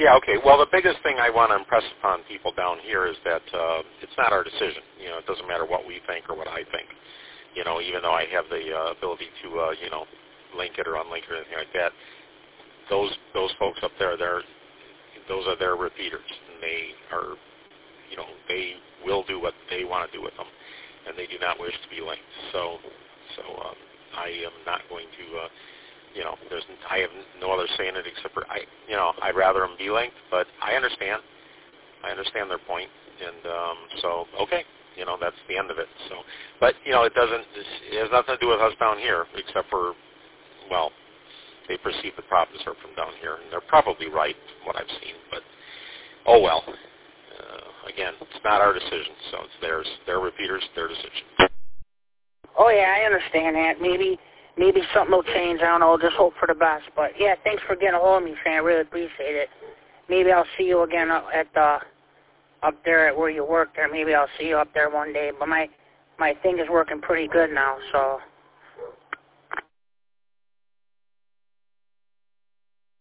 Yeah, okay. Well, the biggest thing I want to impress upon people down here is that it's not our decision. It doesn't matter what we think or what I think. Even though I have the ability to, link it or unlink it or anything like that, those folks up there, those are their repeaters, and they are, they will do what they want to do with them, and they do not wish to be linked. So I am not going to, I have no other say in it except for I'd rather them be linked, but I understand their point, and so okay. That's the end of it. So, but it has nothing to do with us down here, except for, well, they perceive the problems are from down here, and they're probably right, from what I've seen. But oh well. Again, it's not our decision, so it's theirs. Their repeaters, their decision. Oh yeah, I understand that. Maybe something will change. I don't know. Just hope for the best. But yeah, thanks for getting a hold of me, Fran. I really appreciate it. Maybe I'll see you again up there at where you work there. Maybe I'll see you up there one day. But my thing is working pretty good now, so